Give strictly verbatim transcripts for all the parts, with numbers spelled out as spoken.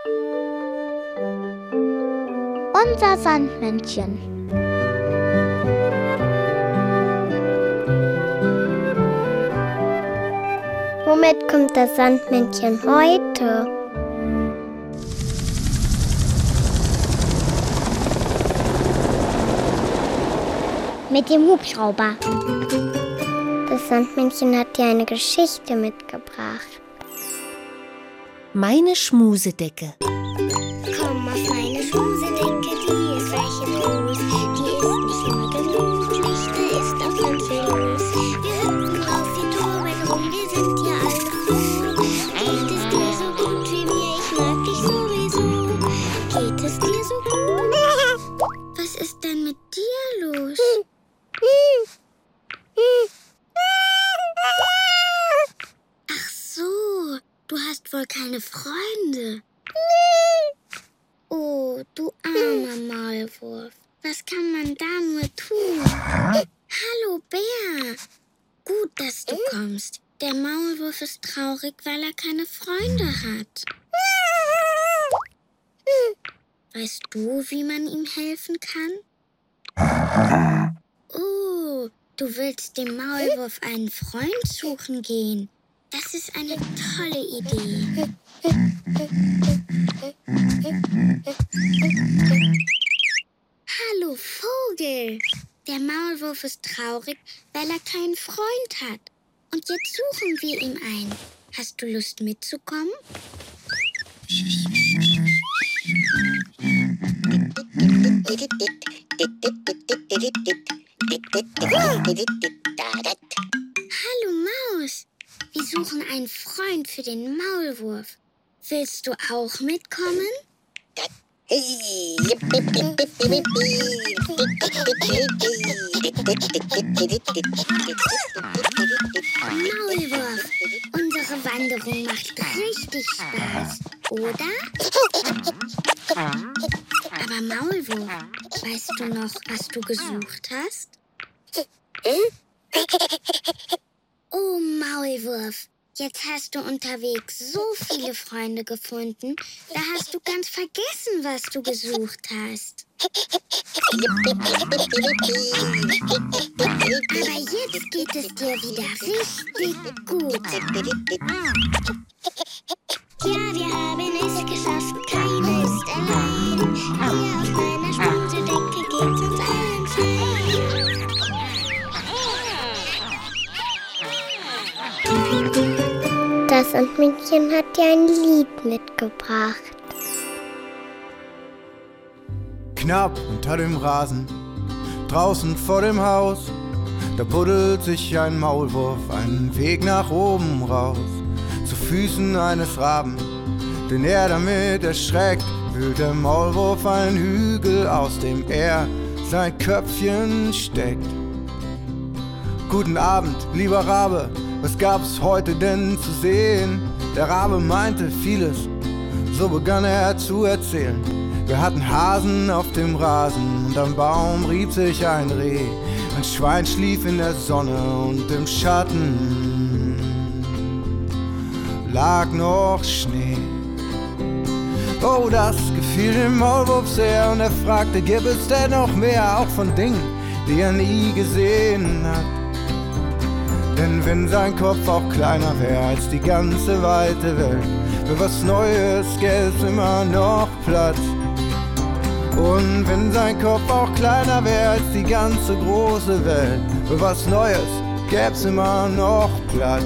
Unser Sandmännchen. Womit kommt das Sandmännchen heute? Mit dem Hubschrauber. Das Sandmännchen hat dir eine Geschichte mitgebracht. Meine Schmusedecke. Komm auf meine Schmusedecke, die ist weich und groß. Die ist nicht nur gemütlich, da ist auch ganz viel los. Wir hüpfen drauf, wir toben rum, wir sind ja alle froh. Geht es dir so gut wie mir, ich mag dich sowieso. Geht es dir so gut? Was ist denn mit dir los? Ach so, du hast wohl keine Freunde. Oh, du armer Maulwurf. Was kann man da nur tun? Hallo, Bär. Gut, dass du kommst. Der Maulwurf ist traurig, weil er keine Freunde hat. Weißt du, wie man ihm helfen kann? Oh, du willst dem Maulwurf einen Freund suchen gehen. Das ist eine tolle Idee. Hallo Vogel! Der Maulwurf ist traurig, weil er keinen Freund hat. Und jetzt suchen wir ihm einen. Hast du Lust mitzukommen? Hallo Maus! Wir suchen einen Freund für den Maulwurf. Willst du auch mitkommen? Maulwurf, unsere Wanderung macht richtig Spaß, oder? Aber Maulwurf, weißt du noch, was du gesucht hast? Oh, Maulwurf, jetzt hast du unterwegs so viele Freunde gefunden, da hast du ganz vergessen, was du gesucht hast. Aber jetzt geht es dir wieder richtig gut. Ja, wir haben es geschafft, keiner ist allein. Hier auf meiner Schmusedecke geht's uns allen fein. Das Sandmännchen hat dir ein Lied mitgebracht. Knapp unter dem Rasen, draußen vor dem Haus, da buddelt sich ein Maulwurf einen Weg nach oben raus. Zu Füßen eines Raben, den er damit erschreckt, wühlt der Maulwurf einen Hügel, aus dem er sein Köpfchen steckt. Guten Abend, lieber Rabe, was gab's heute denn zu sehen? Der Rabe meinte vieles, so begann er zu erzählen. Wir hatten Hasen auf dem Rasen und am Baum rieb sich ein Reh. Ein Schwein schlief in der Sonne und im Schatten lag noch Schnee. Oh, das gefiel dem Maulwurf sehr und er fragte, gibt es denn noch mehr, auch von Dingen, die er nie gesehen hat? Denn wenn sein Kopf auch kleiner wäre als die ganze weite Welt, für was Neues gäbe es immer noch Platz. Und wenn sein Kopf auch kleiner wäre als die ganze große Welt, für was Neues gäb's immer noch Platz.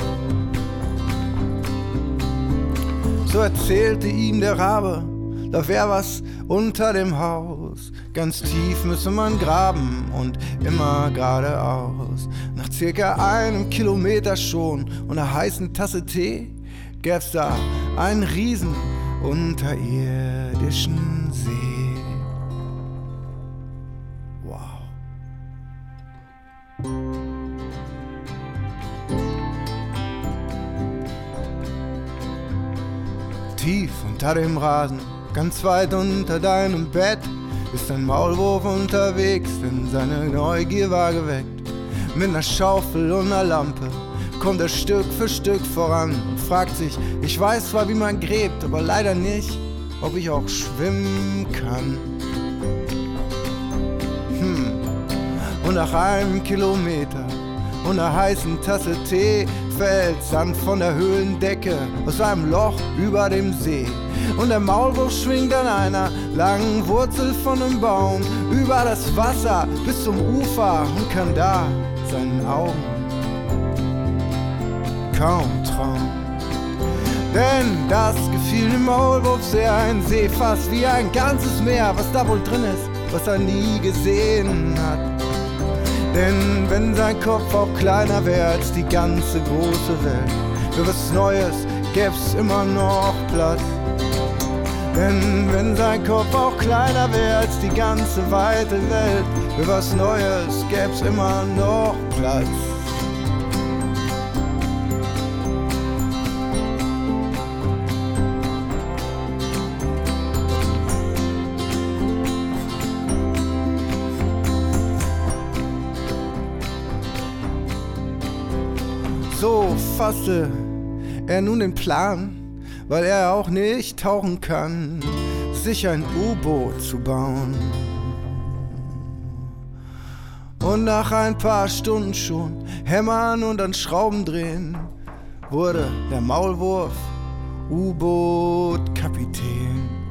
So erzählte ihm der Rabe, da wär was unter dem Haus. Ganz tief müsse man graben und immer geradeaus. Nach circa einem Kilometer schon und einer heißen Tasse Tee gäb's da einen riesen unterirdischen See. Tief unter dem Rasen, ganz weit unter deinem Bett, ist ein Maulwurf unterwegs, denn seine Neugier war geweckt. Mit ner Schaufel und ner Lampe kommt er Stück für Stück voran und fragt sich, ich weiß zwar, wie man gräbt, aber leider nicht, ob ich auch schwimmen kann. Hm. Und nach einem Kilometer und einer heißen Tasse Tee fällt Sand von der Höhlendecke aus einem Loch über dem See. Und der Maulwurf schwingt an einer langen Wurzel von einem Baum über das Wasser bis zum Ufer und kann da seinen Augen kaum trauen. Denn das gefiel dem Maulwurf sehr, ein See fast wie ein ganzes Meer, was da wohl drin ist, was er nie gesehen hat. Denn wenn sein Kopf auch kleiner wäre als die ganze große Welt, für was Neues gäb's immer noch Platz. Denn wenn sein Kopf auch kleiner wäre als die ganze weite Welt, für was Neues gäb's immer noch Platz. So fasste er nun den Plan, weil er auch nicht tauchen kann, sich ein U-Boot zu bauen. Und nach ein paar Stunden schon hämmern und an Schrauben drehen, wurde der Maulwurf U-Boot-Kapitän.